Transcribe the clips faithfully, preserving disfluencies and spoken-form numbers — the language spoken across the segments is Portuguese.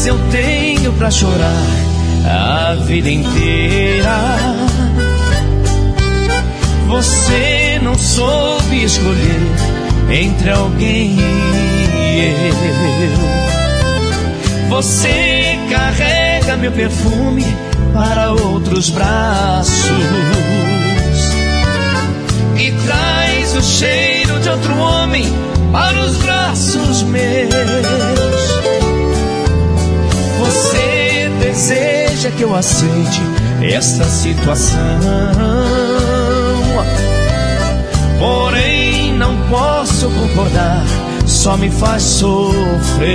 lágrimas eu tenho pra chorar a vida inteira. Você não soube escolher entre alguém e eu. Você carrega meu perfume para outros braços e traz o cheiro de outro homem para os braços meus. Você deseja que eu aceite esta situação, porém não posso concordar, só me faz sofrer.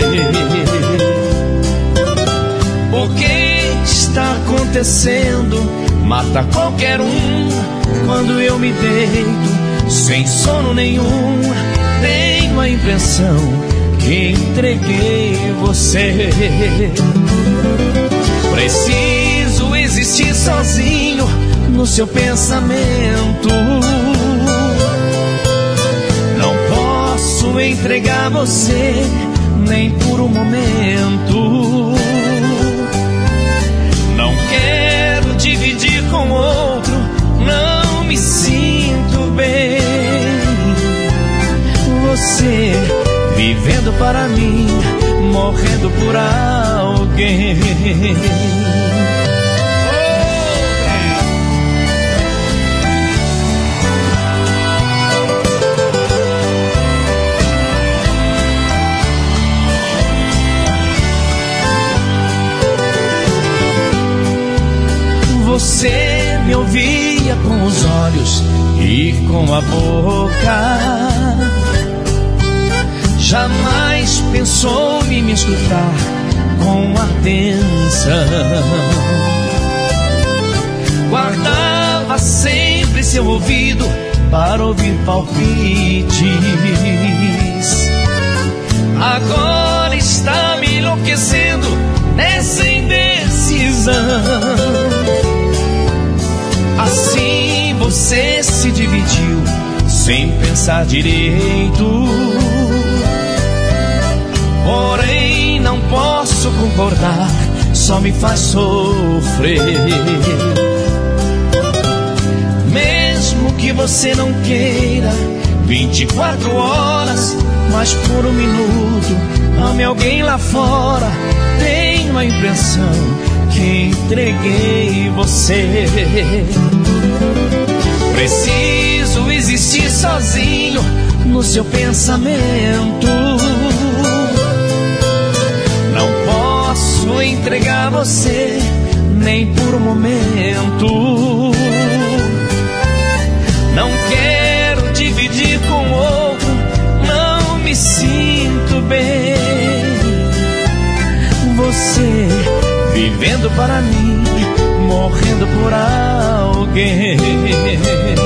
O que está acontecendo mata qualquer um. Quando eu me deito sem sono nenhum, tenho a impressão que entreguei você. Preciso existir sozinho no seu pensamento. Não posso entregar você nem por um momento. Não quero dividir com outro, não me sinto bem. Você vivendo para mim, morrendo por alguém. Você me ouvia com os olhos e com a boca, jamais pensou em me escutar com atenção. Guardava sempre seu ouvido para ouvir palpites. Agora está me enlouquecendo nessa indecisão. Assim você se dividiu sem pensar direito. Porém não posso concordar, só me faz sofrer. Mesmo que você não queira vinte e quatro horas, mas por um minuto ame alguém lá fora, tenho a impressão que entreguei você. Preciso existir sozinho no seu pensamento. Não posso entregar você nem por um momento. Não quero dividir com outro, não me sinto bem. Você vivendo para mim, morrendo por alguém.